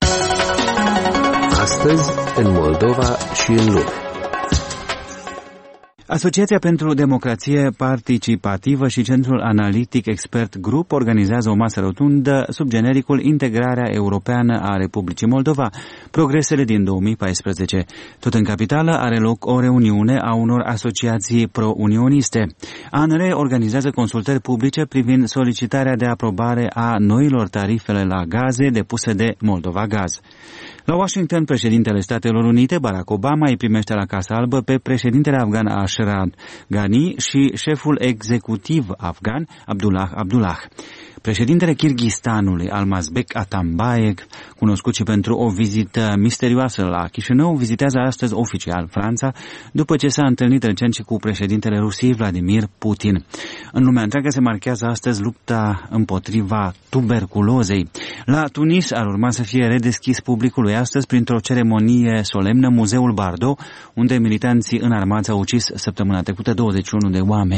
Astăzi, în Moldova și în lume. Asociația pentru Democrație Participativă și Centrul Analitic Expert Group organizează o masă rotundă sub genericul Integrarea Europeană a Republicii Moldova, progresele din 2014. Tot în capitală are loc o reuniune a unor asociații pro-unioniste. ANR organizează consultări publice privind solicitarea de aprobare a noilor tarifele la gaze depuse de Moldova Gaz. La Washington, președintele Statelor Unite, Barack Obama, îi primește la Casa Albă pe președintele afgan Ashraf Ghani și șeful executiv afgan Abdullah. Președintele Kirghistanului, Almazbek Atambayev, cunoscut și pentru o vizită misterioasă la Chișinău, vizitează astăzi oficial Franța, după ce s-a întâlnit recent și cu președintele Rusiei, Vladimir Putin. În lumea întreagă se marchează astăzi lupta împotriva tuberculozei. La Tunis ar urma să fie redeschis publicului astăzi printr-o ceremonie solemnă Muzeul Bardo, unde militanții înarmați au ucis săptămâna trecută 21 de oameni.